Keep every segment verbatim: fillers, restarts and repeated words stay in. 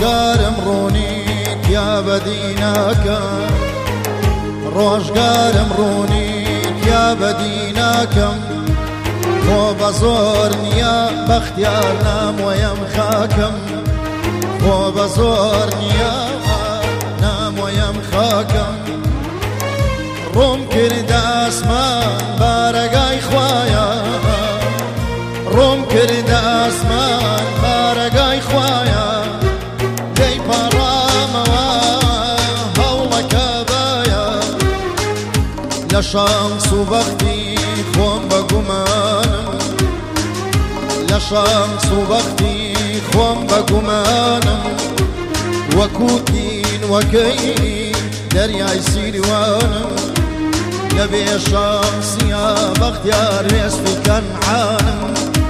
ڕۆژگارم ڕوونیت یا بەدیناکەم ڕۆژگارم ڕوونیت یا بەدیناکەم خۆ بە زۆر نییە بەختیار نامۆیم خاکەم خۆ بە زۆر نییە نامۆیم خاکەم ڕووم کردە ئاسمان بارەگای خوایە ڕووم کردە ئاسمان بارەگای خوایە دەی پاڕامەوە هەوڵەکە بایە لە شانس و بەختی خۆم بە گومانم لە شانس و بەختی خۆم بە گومانم وەکوتین وەکەی دەریای سیروانم لە بێ شانسیە بەختیار وێستی کەنعانم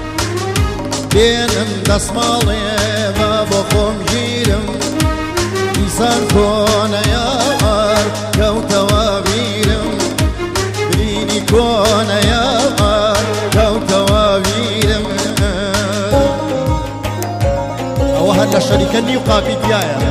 بێنم دەسماڵێ بە بۆ خۆم ژیرم دیسان کۆنەیە وار کەوتەوە بیرم برینی کۆنەیە وار کەوتەوە بیرم ئەوە هەر لە شەریکەنی و قاپیتیایە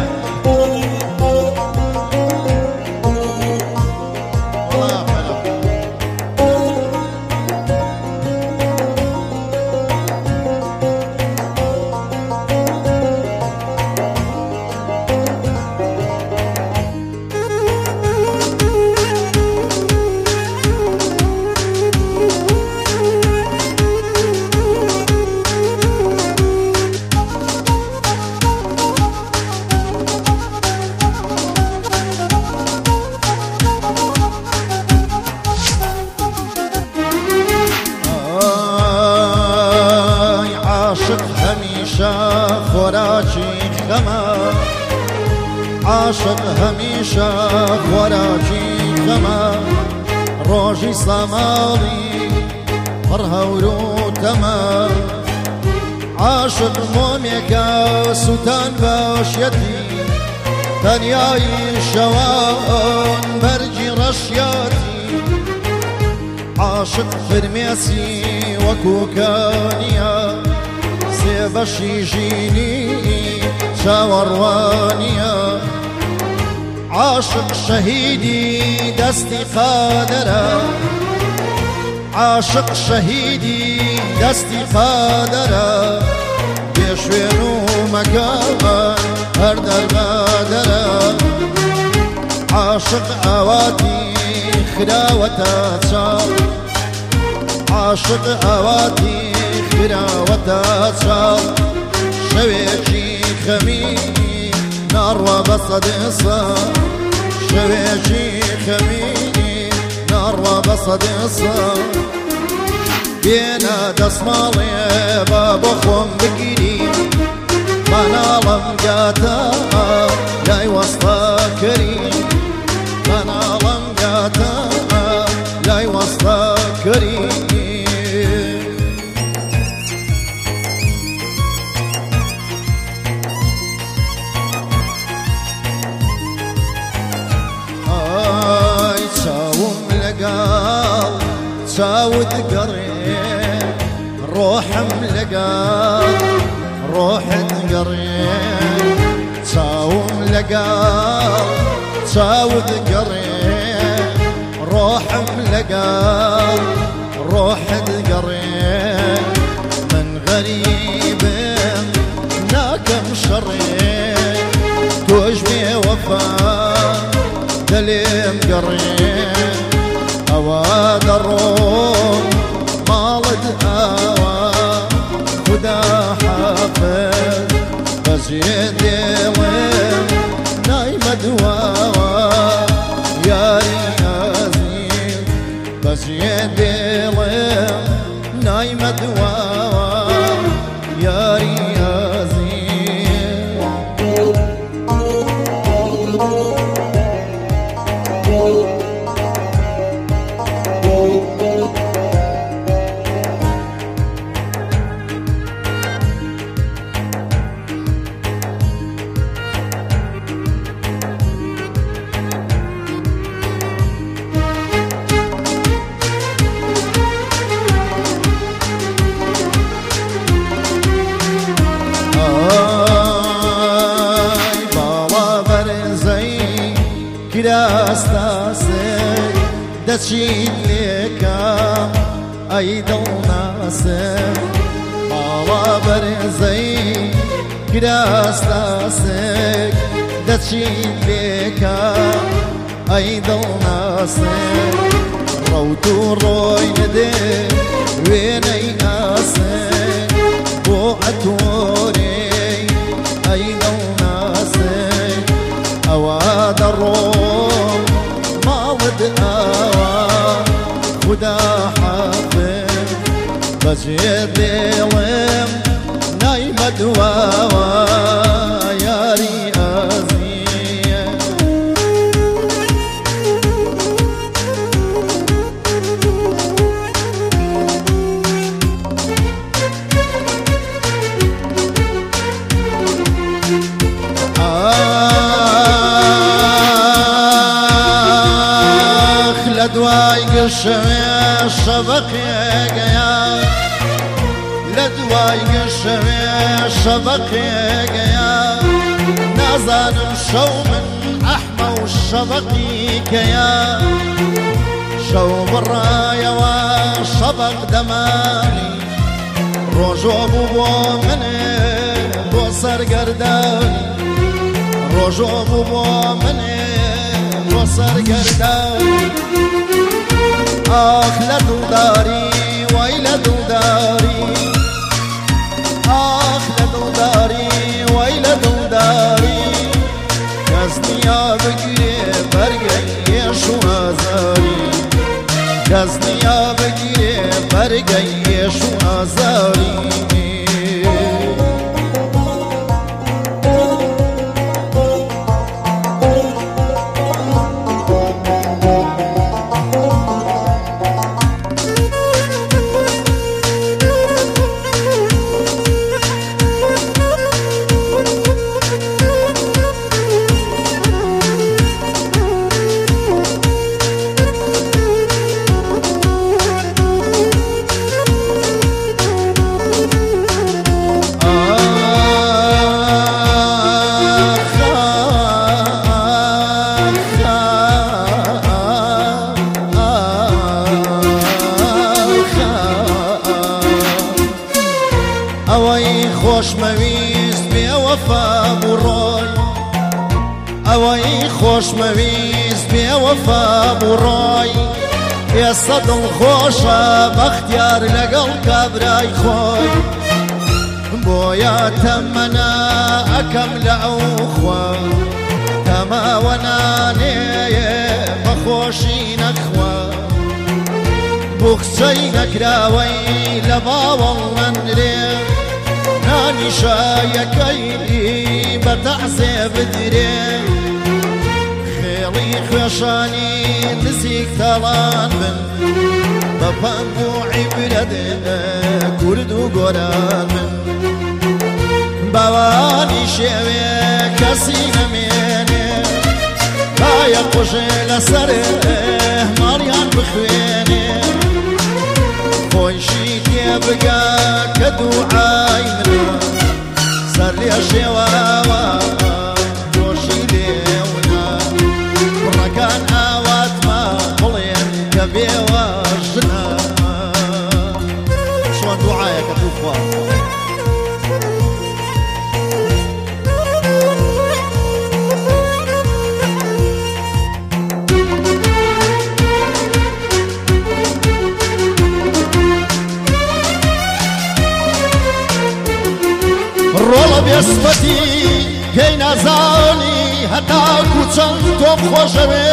عاشق هەمیشە خۆراکی خەمە عاشق هەمیشە خۆراکی خەمە ڕۆژی ساماڵی پڕ هەور و تەمە عاشق مۆمێکە سووتان باشیەتی تەنیایی شەوان بەرگی ڕەشیاتی عاشق فرمێسی وەکوکانیە سێبەشی ژینی چاوەڕوانیە عاشق شەهیدی دەستی قادەرە عاشق شەهیدی دەستی قادەرە بێ شوێن و مەکان هەر دەربادەرە عاشق ئاواتی خراوەتە چاو عاشق ئاواتی خراوەتە چاو شەوێکی خەمی ناڕوا بە سەد ساڵ شەوێکی خەمی ناڕوا بە سەد ساڵ بێنە دەسماڵێ بە بۆ خۆم بگیری ماناڵم گاتە لای وەستاکەری ماناڵم گاتە لای وەستاکەری لەگەڵ چاوت گەڕێ ڕۆحم لەگەڵ ڕۆحت گەڕێ چاوم لەگەڵ چاوت گەڕێ ڕۆحم لەگەڵ ڕۆحت گەڕێ من غەریبم ناکەم شەڕێ تۆش بێوەفا دەلێم گەڕێ ئەوە دەڕۆم ماڵت ئاوا خدا حافظ بەجێ دێڵێم نایمە دواوە یاری ئەزیز بەجێ دێڵێم نایمە دواوە یاری ئەزیز کراستاسێک دەچین لێکم ئەی دڵناسێک ماڵا بەرزەی کراستاسێک دەچین لێکم ئەی دڵناسێک ڕەوت و ڕۆی نەدێ وێنەی ئاسێک بۆ ئەتۆرەی ئەی دڵناسێک ئەوە دەڕۆم ماڵت ئاوا خدا حافظ بەجێ دێڵێم نایمە دواوە یاری ئەزیە ئاخ لە دوای گەشەوێ شەبەقێگەیە لە دوای گەشەوێ شەبەقێگەیە نازانم شەو من ئەحمە و شەبەقی کەیە شەو بڕایەوە شەبەق دەمانی ڕۆژۆ بوو بۆ منێ بۆ سەرگەردانی ڕۆژۆ بوو بۆ منێ بۆ سەرگەردانی آخ لدوداری وای لدوداری آخ لدوداری وای لدوداری کس نیا بگیره برگیش و آزاری کس نیا بگیره برگیش و آزاری ئەوەی خۆشمەویست بێوەفا بوڕۆی ئەوەی خۆشمەویست بێوەفا بوڕۆی ئێستا دڵخۆشە بەختیار لەگەڵ کابرای خۆی بۆیە تەمەنا ئەکەم لە ئەو خوا تەماوە نانێیە بەخۆشی نەخوا بوخچەی نەکراوەی لە باوەڵ منرێ نانی شایەکەی بەتەعزێ بدرێ خێڵی خوێشانی نزیک تاڵان بن بە پەند و عیبرەت کورد و گۆران بن باوانی شێوێ کەسی نەمێنێ باە قوژێ لەسەر ماڵیان بخوێنێ خۆیشی تێ بگا کە دووعای منە سەر لێ شێواوە دۆشی لێونا کوڕەکان ئاواتمە بڵێن کە بێوە ژنە چۆن دووعایەکە دووخوا ڕۆڵە بێسپەتی پێی نازانی هەتاکو چەند تۆم خۆشەوێ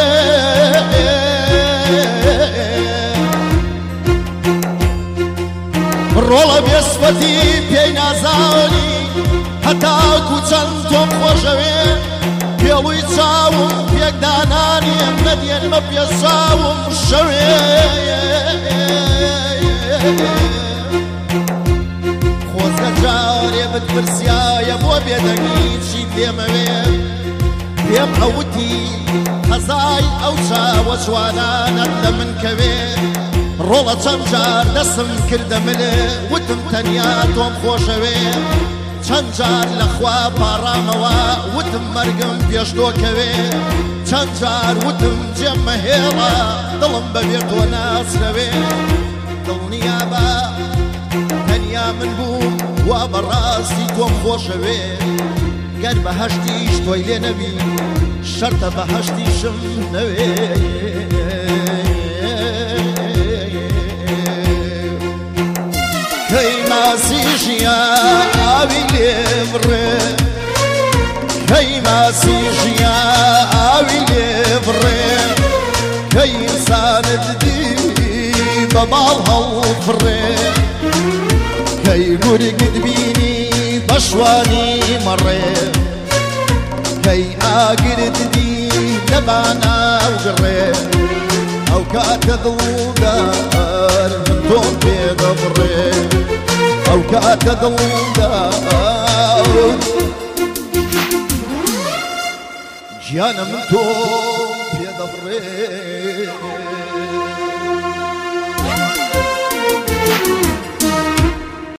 ڕۆڵە بێسپەتی پێی نازانی هەتاکو چەند تۆم خۆشەوێ پێڵووی چاوم پێکدانانی نەدێنمە پێچاوم شەوێ خۆزگە جارێ بتپرسیایە بۆ بێدەنگی چی پێمەوێ پێم ئەوتی هەزای ئەو چاوە جوانانت لە من کەوێ ڕۆڵە چەند جار دەسم کردە منێ وتم تەنیا تۆم خۆشەوێ چەند جار لەخوا پاڕامەوە وتم مەرگم پێشتۆکەوێ چەند جار وتم جێمە هێڵە دڵم بەبێ تۆ ناسرەوێ دڵنیا بە تەنیا من بووم وا بەڕاستی تۆم خۆشەوێ گەر بەهەشتیش تۆی لێ نەبی شەرتە بەهەشتیشم نەوێ کەی ماسی ژیاوی لێ بڕێ کەی ماسی ژیاوی لێ بڕێ کەی ئینسانت دی بە باڵ هەڵفڕێ کەی گورگت بینی بە شوانی مەڕێ کەی ئاگرت دی لە باناو گڕێ ئەو کاتە دڵدار من تۆم پێ دەبڕێ ئەو کاتە دڵدار گیانە من تۆ